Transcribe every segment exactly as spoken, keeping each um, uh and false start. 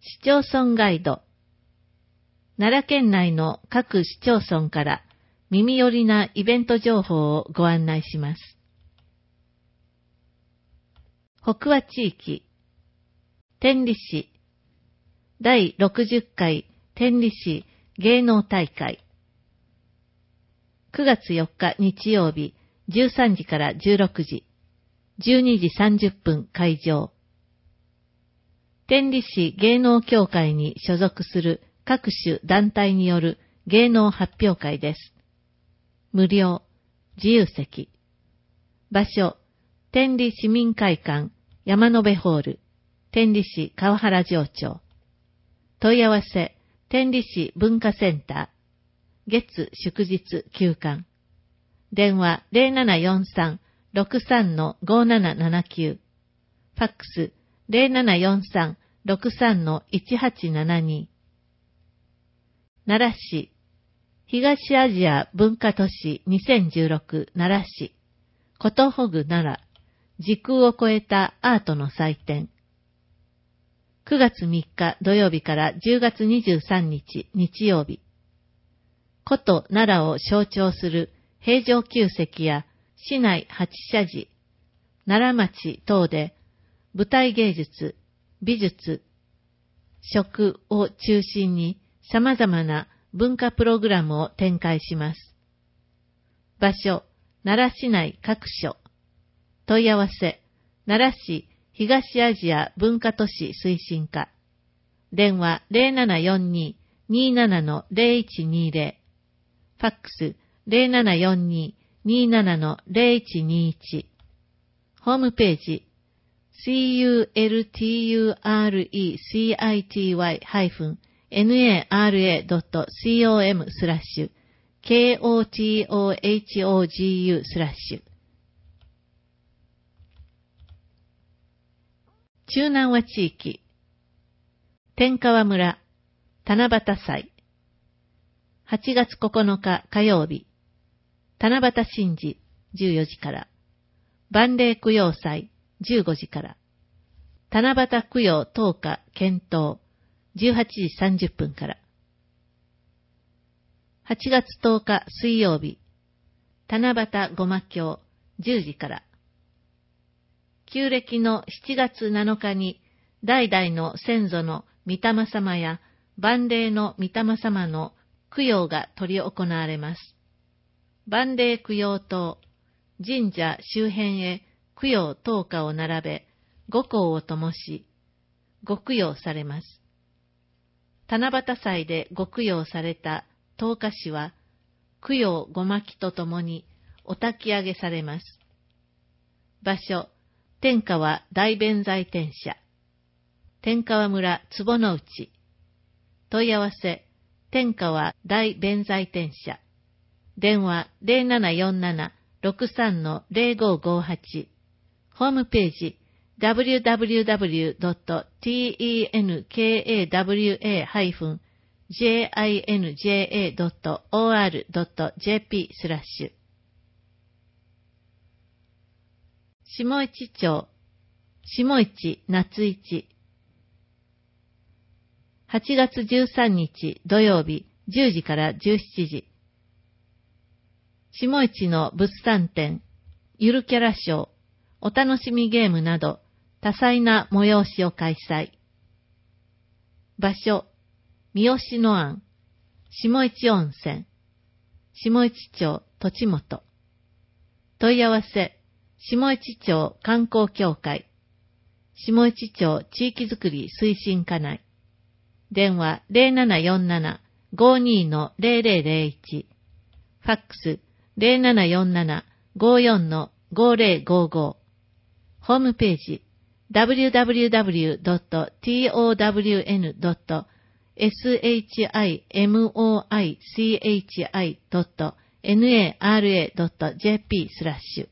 市町村ガイド。奈良県内の各市町村から耳寄りなイベント情報をご案内します。北和地域、天理市、だいろくじゅっかい天理市芸能大会。くがつよっか日曜日、じゅうさんじからじゅうろくじ、じゅうにじさんじゅっぷん会場。天理市芸能協会に所属する各種団体による芸能発表会です。無料、自由席。場所、天理市民会館、山延ホール、天理市川原町長。問い合わせ、天理市文化センター。月祝日休館。電話 ゼロななよんさん ろくさん ごななななきゅう。ファックス ゼロななよんさん ろくさん いちはちななに。奈良市、東アジア文化都市にせんじゅうろく奈良市、ことほぐ奈良、時空を超えたアートの祭典。くがつみっか土曜日からじゅうがつにじゅうさんにち日曜日。古都奈良を象徴する平城宮跡や市内八社寺、奈良町等で舞台芸術、美術、食を中心に様々な文化プログラムを展開します。場所、奈良市内各所。問い合わせ、奈良市東アジア文化都市推進課。電話 ゼロななよんに にーなな ゼロいちにーゼロ。ファックス ゼロななよんに にーなな ゼロいちにーいち。ホームページ シーユーエルティーユーアールイーシーアイティーワイ ハイフン ナラ ドット コム スラッシュ ケーオーティーオーエイチオージーユー スラッシュ。中南和地域、天川村、七夕祭。はちがつここのか火曜日、七夕神事じゅうよじから、万礼供養祭じゅうごじから、七夕供養灯火検討じゅうはちじさんじゅっぷんから、はちがつとおか水曜日、七夕ごま経じゅうじから、旧暦のしちがつなのかに代々の先祖の御霊様や万礼の御霊様の供養が執り行われます。万礼供養塔、神社周辺へ供養灯火を並べ、五香を灯し、ご供養されます。七夕祭でご供養された灯火紙は、供養ごまきとともにお焚き上げされます。場所、天川大弁財天社。天川村坪の内。問い合わせ、天川大弁財天社。電話 ゼロななよんなな ろくさん ゼロごごはち。ホームページ ダブリューダブリューダブリュードットテンカワジンジャードットオーアールドットジェーピー スラッシュ。下市町、下市夏市。はちがつじゅうさんにち土曜日じゅうじからじゅうしちじ。下市の物産展、ゆるキャラショー、お楽しみゲームなど多彩な催しを開催。場所、三好の庵、下市温泉、下市町土地元。問い合わせ、下市町観光協会、下市町地域づくり推進課内。電話 ゼロななよんなな ごにー ゼロゼロゼロいち。ファックス ゼロななよんなな ごよん ごゼロごご。ホームページ ダブリューダブリューダブリュードットトワンドットシモイドットナラドットジェーピー スラッシュ。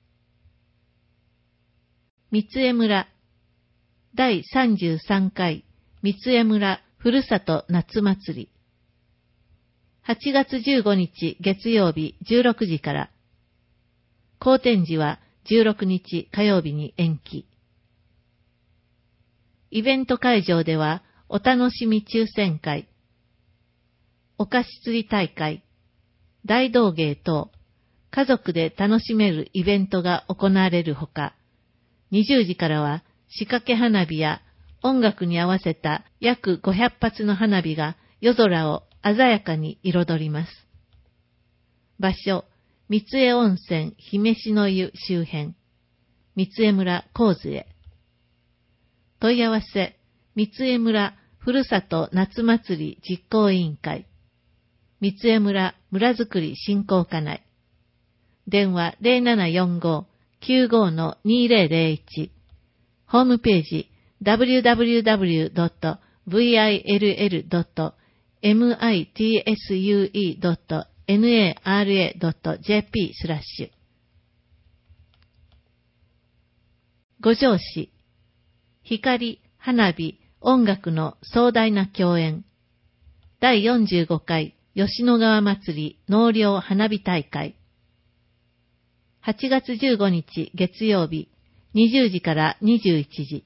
三重村、だいさんじゅうさんかい三重村ふるさと夏祭り。はちがつじゅうごにち月曜日じゅうろくじから、好天寺はじゅうろくにち火曜日に延期。イベント会場ではお楽しみ抽選会、お菓子釣り大会、大道芸等、家族で楽しめるイベントが行われるほか、にじゅうじからは仕掛け花火や音楽に合わせた約ごひゃっぱつの花火が夜空を鮮やかに彩ります。場所、三重温泉姫志の湯周辺、三重村神津へ。問い合わせ、三重村ふるさと夏祭り実行委員会、三重村村づくり振興課内。電話 ゼロななよんご きゅうご のにゼロゼロいち。ホームページ ダブリューダブリューダブリュードットブイアイエルエルドットミツスユードットナラドットジェーピー スラッシュ。五条市、光、花火、音楽の壮大な共演。だいよんじゅうごかい吉野川祭り納涼花火大会。はちがつじゅうごにち月曜日、にじゅうじからにじゅういちじ。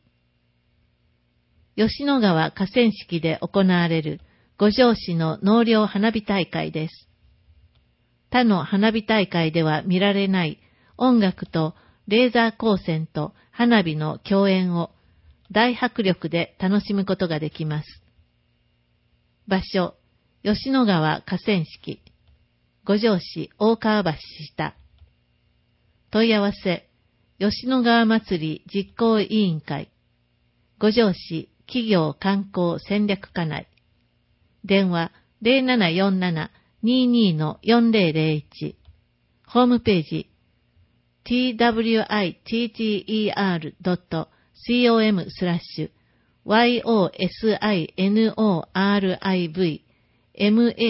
吉野川河川敷で行われる五条市の納涼花火大会です。他の花火大会では見られない音楽とレーザー光線と花火の共演を大迫力で楽しむことができます。場所、吉野川河川敷、五条市大川橋下。問い合わせ、吉野川祭り実行委員会、五条市企業観光戦略課内。電話 ゼロななよんなな にーにー のよんゼロゼロいち。ホームページ ティーダブリューアイティーティーイーアールドットコム スラッシュ ワイオーエスアイエヌオーアールアイブイ マトリ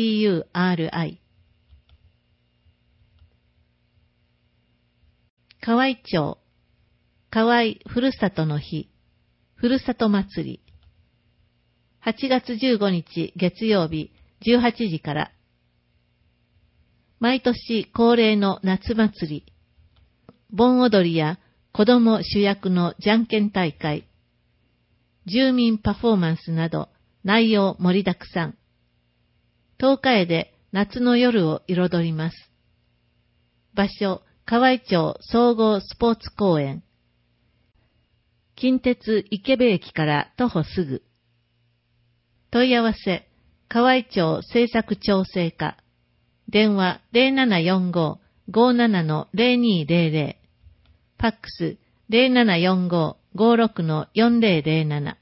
河合町、河合ふるさとの日、ふるさと祭り。はちがつじゅうごにち月曜日じゅうはちじから。毎年恒例の夏祭り、盆踊りや子供主役のじゃんけん大会、住民パフォーマンスなど内容盛りだくさん。十日絵で夏の夜を彩ります。場所、河合町総合スポーツ公園。近鉄池部駅から徒歩すぐ。問い合わせ、河合町政策調整課。電話 ゼロななよんご ごーなな のゼロにーゼロゼロ。ファックス ゼロななよんご ごーろく のよんゼロゼロなな。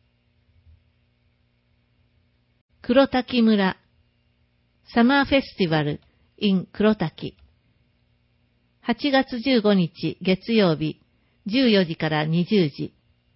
黒滝村。サマーフェスティバル in 黒滝。はちがつじゅうごにち月曜日じゅうよじからにじゅうじ。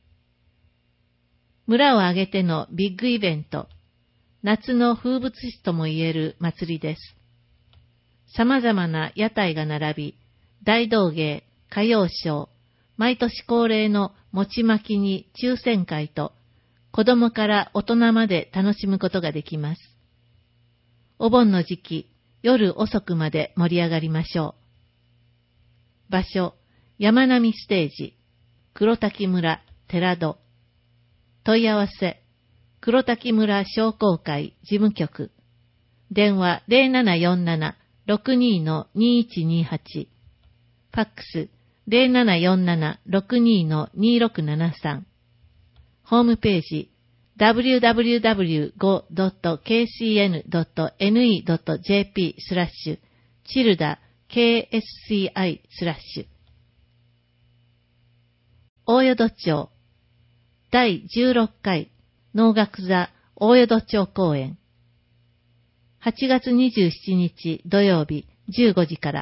村を挙げてのビッグイベント、夏の風物詩とも言える祭りです。様々な屋台が並び、大道芸、歌謡ショー、毎年恒例の餅巻きに抽選会と、子供から大人まで楽しむことができます。お盆の時期、夜遅くまで盛り上がりましょう。場所、山並ステージ、黒滝村、寺戸。問い合わせ、黒滝村商工会事務局。電話 ゼロななよんなな ろくにー のにいちにはち。ファックス ゼロななよんなな ろくにー のにろくななさん。ホームページ ダブリューダブリューダブリューごドットケーシーエヌドットエヌイードットジェーピー スラッシュチルダ ケーエスシーアイ スラッシュ。大淀町だいじゅうろっかい能楽座大淀町公演。はちがつにじゅうしちにち土曜日じゅうごじから。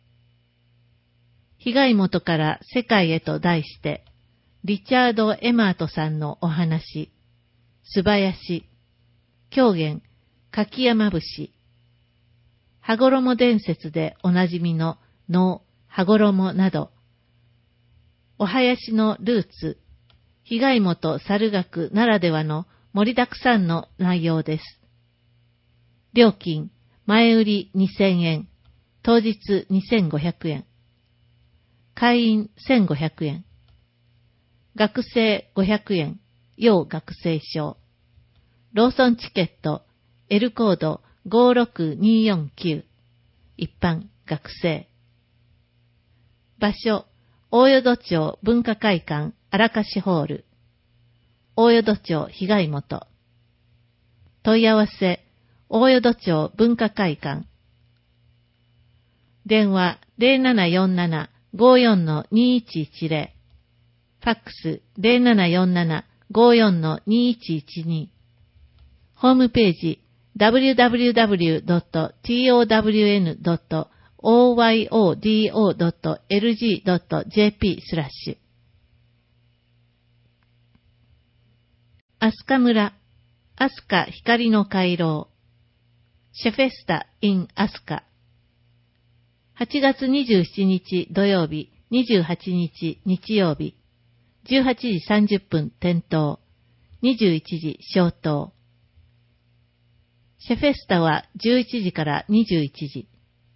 被害元から世界へと題して、リチャード・エマートさんのお話、素早し、狂言、柿山節、羽衣伝説でおなじみの能、羽衣など、お囃子のルーツ、被害元猿楽ならではの盛りだくさんの内容です。料金、前売りにせんえん、当日にせんごひゃくえん。会員せんごひゃくえん。学生ごひゃくえん、 要学生証。ローソンチケット L コードごろくによんきゅう。一般学生。場所、大淀町文化会館荒貸ホール。大淀町被害元。問い合わせ、大淀町文化会館。電話 ゼロななよんなな ごよんのにいちいちゼロ。ファックス ゼロななよんなな ごよんのにいちいちに。ホームページ ダブリューダブリューダブリュードットトウエヌドットオーワイオーディーオードットエルジードットジェーピー スラッシュ。飛鳥村、飛鳥光の回廊。シェフェスタ in 飛鳥。はちがつにじゅうしちにち土曜日、にじゅうはちにち日曜日、じゅうはちじさんじゅっぷん点灯、にじゅういちじ消灯。シェフェスタはじゅういちじからにじゅういちじ。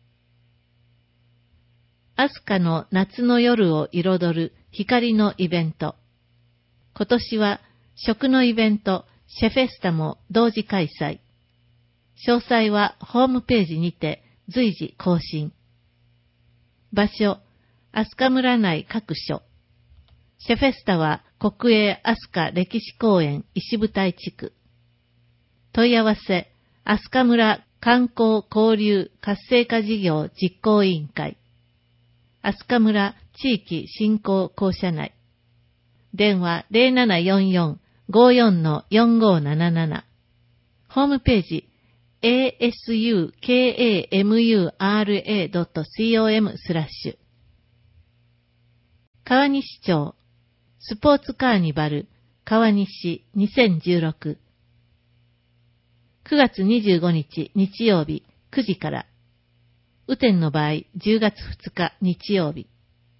飛鳥の夏の夜を彩る光のイベント。今年は食のイベント、シェフェスタも同時開催。詳細はホームページにて随時更新。場所、飛鳥村内各所。シェフェスタは国営飛鳥歴史公園石舞台地区。問い合わせ、飛鳥村観光交流活性化事業実行委員会。飛鳥村地域振興公社内。電話 ゼロななよんよん ごよんのよんごなななな。ホームページ エーエスユーケーエーエムユーアールエードットコム スラッシュ。川西町スポーツカーニバル川西にせんじゅうろく。くがつにじゅうごにち日曜日くじから。雨天の場合じゅうがつふつか日曜日。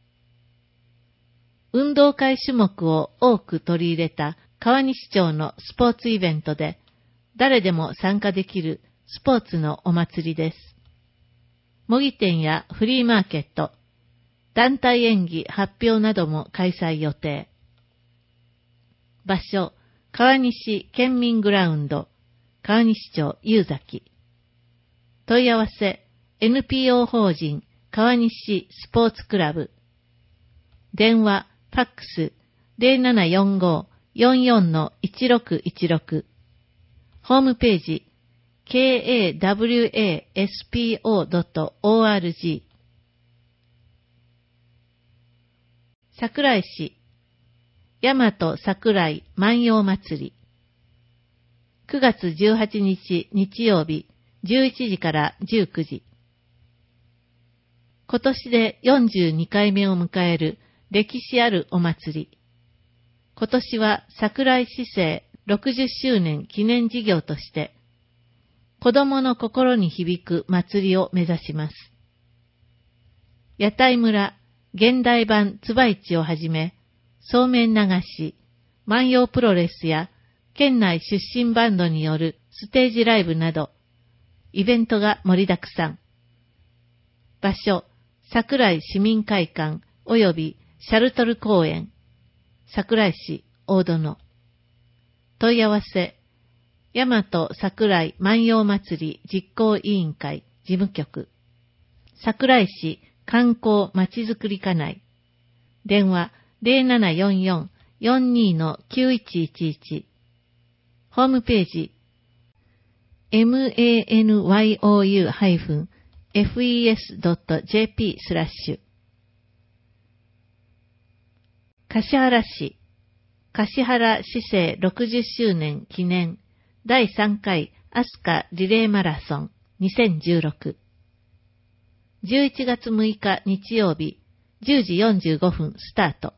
運動会種目を多く取り入れた川西町のスポーツイベントで、誰でも参加できるスポーツのお祭りです。模擬店やフリーマーケット、団体演技発表なども開催予定。場所、川西県民グラウンド、川西町夕崎。問い合わせ、エヌピーオー 法人川西スポーツクラブ。電話、ファックス ゼロななよんご よんよんのいちろくいちろく。ホームページ ケーエーダブリューエーエスピーオードットオーアールジー。桜井市大和桜井万葉祭り。くがつじゅうはちにち日曜日じゅういちじからじゅうくじ。今年でよんじゅうにかいめを迎える歴史あるお祭り。今年は桜井市政ろくじゅっしゅうねん記念事業として、子供の心に響く祭りを目指します。屋台村、現代版つばいちをはじめ、そうめん流し、万葉プロレスや県内出身バンドによるステージライブなど、イベントが盛りだくさん。場所、桜井市民会館及びシャルトル公園、桜井市大殿。問い合わせ、大和桜井万葉祭り実行委員会事務局、桜井市観光まちづくり課内。電話 ゼロななよんよん よんにのきゅういちいちいち。ホームページ マンヨー フェス ドット ジェーピー スラッシュ。橿原市橿原市政ろくじゅっしゅうねん記念だいさんかい飛鳥リレーマラソンにせんじゅうろく。じゅういちがつむいか日曜日じゅうじよんじゅうごふんスタート。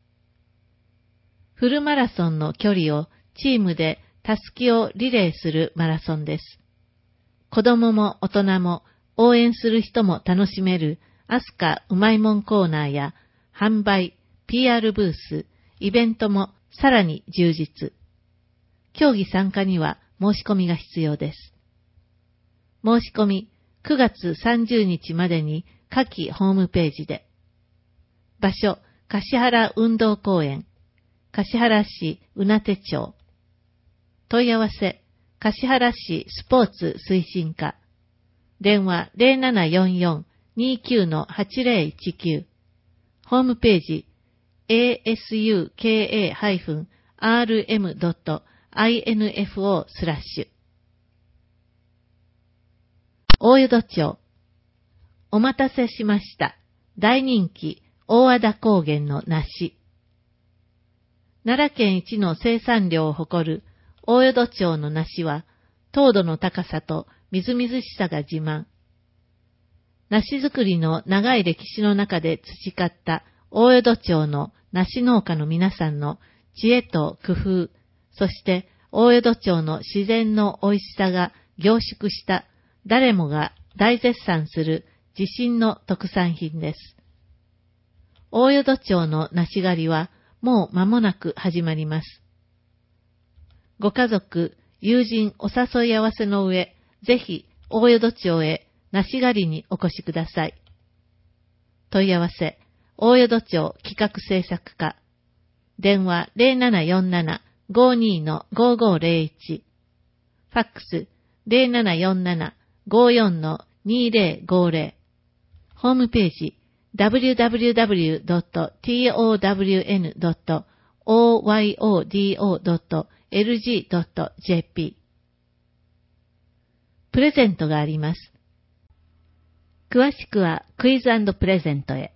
フルマラソンの距離をチームでたすきをリレーするマラソンです。子供も大人も応援する人も楽しめる飛鳥うまいもんコーナーや販売、ピーアール ブース、イベントもさらに充実。競技参加には申し込みが必要です。申し込みくがつさんじゅうにちまでに下記ホームページで。場所、橿原運動公園。 橿原市宇名手町。問い合わせ、橿原市スポーツ推進課。電話 ゼロななよんよん にきゅう はちゼロいちきゅう。ホームページ エーエスユーケーエー アールエム ドット アイエヌエフオー スラッシュ。大淀町。お待たせしました。大人気大和田高原の梨。奈良県一の生産量を誇る大淀町の梨は、糖度の高さとみずみずしさが自慢。梨作りの長い歴史の中で培った大淀町の梨農家の皆さんの知恵と工夫、そして大淀町の自然の美味しさが凝縮した誰もが大絶賛する自信の特産品です。大淀町の梨狩りはもう間もなく始まります。ご家族、友人お誘い合わせの上、ぜひ大淀町へ梨狩りにお越しください。問い合わせ、大淀町企画制作課。電話 ゼロななよんなな ごにのごごゼロいち。ファックス ゼロななよんなな ごよんのにゼロごゼロ。ホームページ ダブリューダブリューダブリュードットトワンドットオーワイオーディーオードットエルジードットジェーピー。プレゼントがあります。詳しくはクイズ&プレゼントへ。